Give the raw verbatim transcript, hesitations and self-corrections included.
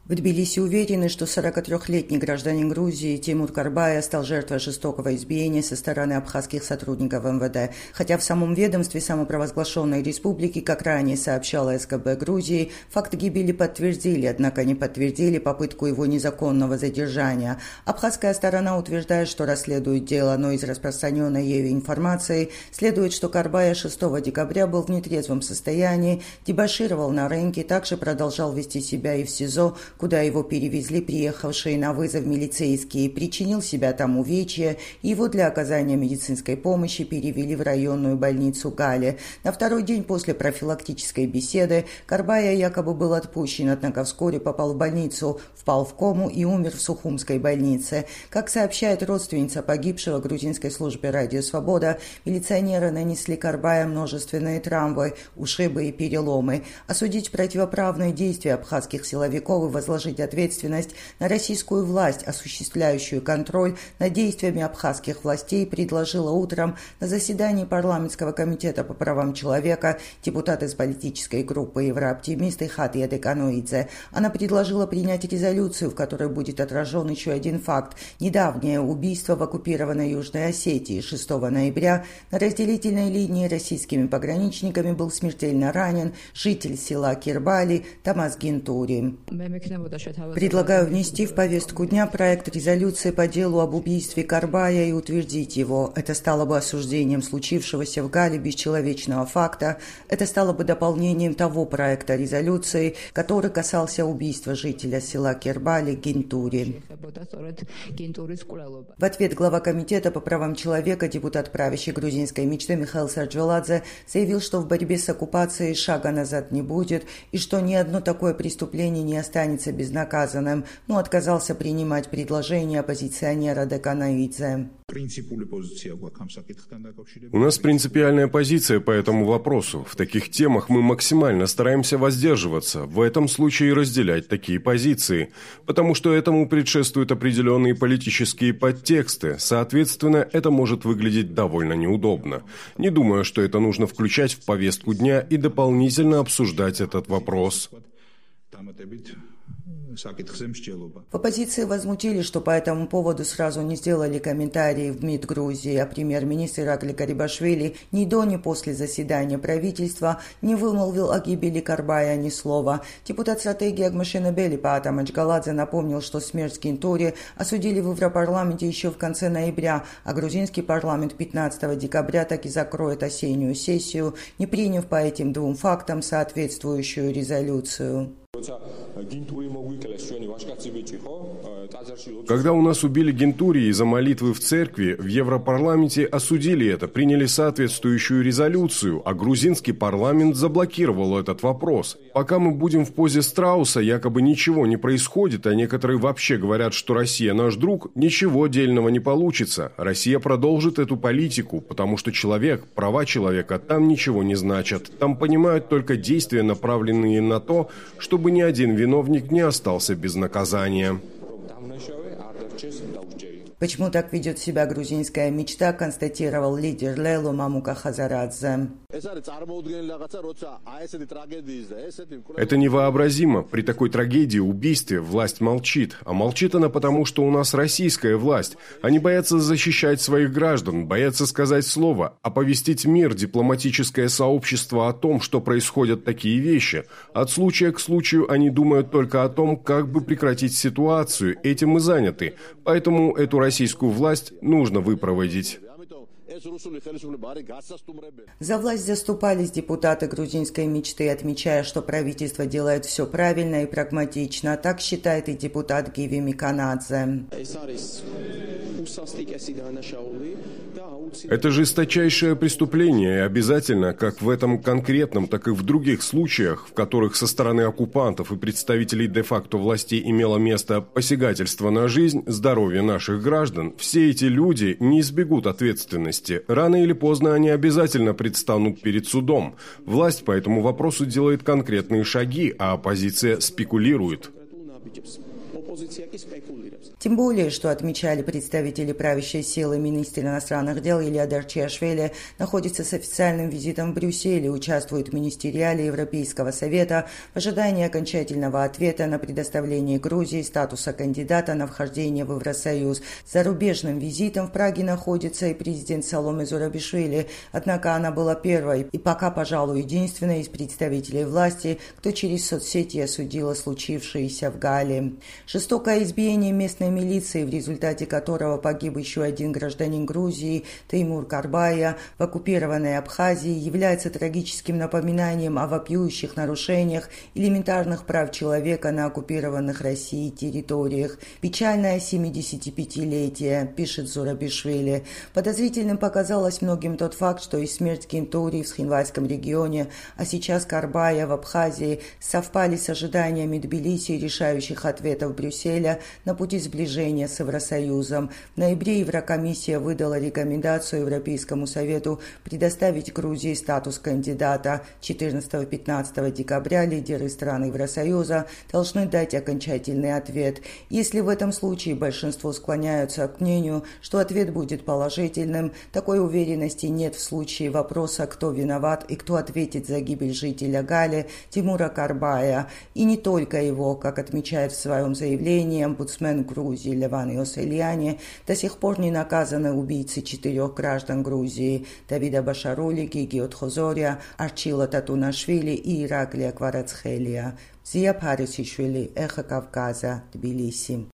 В Тбилиси уверены, что сорокатрёхлетний гражданин Грузии Тимур Карбая стал жертвой жестокого избиения со стороны абхазских сотрудников эм вэ дэ. Хотя в самом ведомстве самопровозглашенной республики, как ранее сообщала эс ка бэ Грузии, факт гибели подтвердили, однако не подтвердили попытку его незаконного задержания. Абхазская сторона утверждает, что расследует дело, но из распространенной ею информации следует, что Карбая шестого декабря был в нетрезвом состоянии, дебошировал на рынке, также продолжал вести себя и в СИЗО, куда его перевезли приехавшие на вызов милицейские, причинил себя там увечья, и его для оказания медицинской помощи перевели в районную больницу Гале. На второй день после профилактической беседы Карбая якобы был отпущен, однако вскоре попал в больницу, впал в кому и умер в Сухумской больнице. Как сообщает родственница погибшего грузинской службе «Радио Свобода», милиционеры нанесли Карбая множественные травмы, ушибы и переломы. Осудить противоправные действия абхазских силовиков и возложить ответственность на российскую власть, осуществляющую контроль над действиями абхазских властей, предложила утром на заседании парламентского комитета по правам человека депутат из политической группы «Еврооптимисты» Хатия Декануидзе. Она предложила принять резолюцию, в которой будет отражен еще один факт. Недавнее убийство в оккупированной Южной Осетии шестого ноября на разделительной линии российскими пограничниками был смертельно ранен житель села Кирбали Тамас Гинтури. Предлагаю внести в повестку дня проект резолюции по делу об убийстве Карбая и утвердить его. Это стало бы осуждением случившегося в Гале бесчеловечного факта. Это стало бы дополнением того проекта резолюции, который касался убийства жителя села Кирбали Гинтури. В ответ глава комитета по правам человека, депутат правящей грузинской мечты Михаил Сарджвеладзе заявил, что в борьбе с оккупацией шага назад не будет и что ни одно такое преступление не останется безнаказанным, но отказался принимать предложение оппозиционера Декануидзе. У нас принципиальная позиция по этому вопросу. В таких темах мы максимально стараемся воздерживаться, в этом случае разделять такие позиции, потому что этому предшествуют определенные политические подтексты, соответственно, это может выглядеть довольно неудобно. Не думаю, что это нужно включать в повестку дня и дополнительно обсуждать этот вопрос. В оппозиции возмутились, что по этому поводу сразу не сделали комментарии в МИД Грузии, а премьер-министр Иракли Гарибашвили ни до, ни после заседания правительства не вымолвил о гибели Карбая ни слова. Депутат стратегии Агмашенебели Паатам Аджгаладзе напомнил, что смерть Гинтури осудили в Европарламенте еще в конце ноября, а грузинский парламент пятнадцатого декабря так и закроет осеннюю сессию, не приняв по этим двум фактам соответствующую резолюцию. Когда у нас убили Гинтури из-за молитвы в церкви, в Европарламенте осудили это, приняли соответствующую резолюцию, а грузинский парламент заблокировал этот вопрос. Пока мы будем в позе страуса, якобы ничего не происходит, а некоторые вообще говорят, что Россия наш друг, ничего дельного не получится. Россия продолжит эту политику, потому что человек, права человека там ничего не значат. Там понимают только действия, направленные на то, чтобы ни один виновник не остался без наказания. Почему так ведет себя грузинская мечта, констатировал лидер Лелу Мамука Хазарадзе. Это невообразимо. При такой трагедии, убийстве, власть молчит. А молчит она потому, что у нас российская власть. Они боятся защищать своих граждан, боятся сказать слово, оповестить мир, дипломатическое сообщество о том, что происходят такие вещи. От случая к случаю они думают только о том, как бы прекратить ситуацию. Этим и заняты. Поэтому эту российскую власть нужно выпроводить. За власть заступались депутаты грузинской мечты, отмечая, что правительство делает все правильно и прагматично. Так считает и депутат Гиви Миканадзе. Это жесточайшее преступление, и обязательно, как в этом конкретном, так и в других случаях, в которых со стороны оккупантов и представителей де-факто властей имело место посягательство на жизнь, здоровье наших граждан, все эти люди не избегут ответственности. Рано или поздно они обязательно предстанут перед судом. Власть по этому вопросу делает конкретные шаги, а оппозиция спекулирует. Тем более, что отмечали представители правящей силы, министр иностранных дел Илья Дарчиашвили находится с официальным визитом в Брюсселе, участвует в министериале Европейского совета в ожидании окончательного ответа на предоставление Грузии статуса кандидата на вхождение в Евросоюз. С зарубежным визитом в Праге находится и президент Саломе Зурабишвили, однако она была первой и пока, пожалуй, единственной из представителей власти, кто через соцсети осудила случившееся в Галле. Жестокое избиение местной милиции, в результате которого погиб еще один гражданин Грузии, Теймур Карбая, в оккупированной Абхазии, является трагическим напоминанием о вопиющих нарушениях элементарных прав человека на оккупированных Россией территориях. Печальное семидесятипятилетие, пишет Зурабишвили. Подозрительным показалось многим тот факт, что и смерть Кентури в Схинвальском регионе, а сейчас Карбая в Абхазии совпали с ожиданиями Тбилиси и решающих ответов Брюсселя на пути сближения с Евросоюзом. В ноябре Еврокомиссия выдала рекомендацию Европейскому Совету предоставить Грузии статус кандидата. четырнадцатого-пятнадцатого декабря лидеры стран Евросоюза должны дать окончательный ответ. Если в этом случае большинство склоняются к мнению, что ответ будет положительным, такой уверенности нет в случае вопроса, кто виноват и кто ответит за гибель жителя Галле Тимура Карбая. И не только его, как отмечает в своем заявлении омбудсмен Грузии Леван Иосельяни, до сих пор не наказаны убийцы четырех граждан Грузии – Давида Башарули, Гиги Отхозория, Арчила Татунашвили и Ираклия Кварацхелия. Зия Парисишвили, Эхо Кавказа, Тбилиси.